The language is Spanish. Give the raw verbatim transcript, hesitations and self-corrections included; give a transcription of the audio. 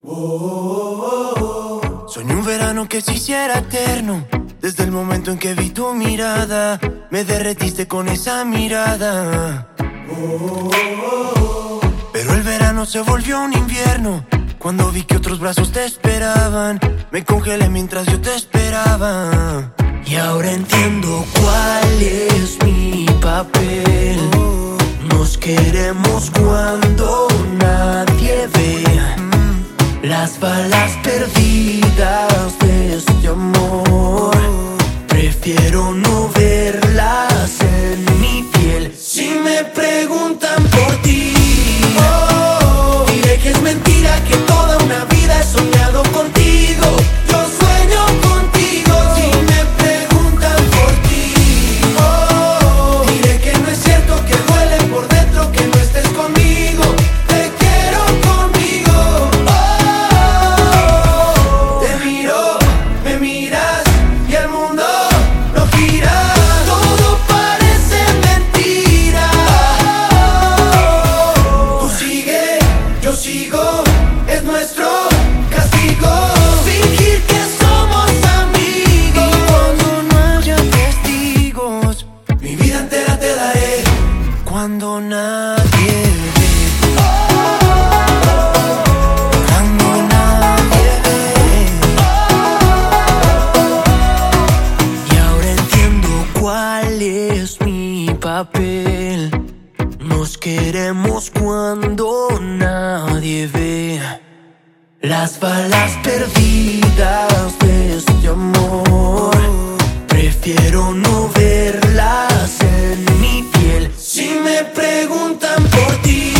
Soñé un verano que se hiciera eterno. Desde el momento en que vi tu mirada, me derretiste con esa mirada. Pero el verano se volvió un invierno. Cuando vi que otros brazos te esperaban, me congelé mientras yo te esperaba. Y ahora entiendo cuál es mi papel. Nos queremos cuando nadie ve las balas perdidas de este amor. Prefiero no verlas en mi piel. Si me preguntan por ti, oh, diré que es mentira, que toda una vida he soñado contigo. Yo sueño contigo. Si me preguntan por ti, oh, diré que no es cierto, que duele por dentro que no estés conmigo. Te quiero conmigo. Oh, te miro, me miras y el mundo no gira. Todo parece mentira. Tú sigue, yo sigo, es nuestro castigo. Fingir que somos amigos. Y cuando no haya testigos, mi vida entera te daré. Cuando nadie ve, cuando nadie ve. Y ahora entiendo cuál es mi papel. Nos queremos cuando nadie ve las balas perdidas de este amor. Prefiero no verlas en mi piel. Si me preguntan por ti,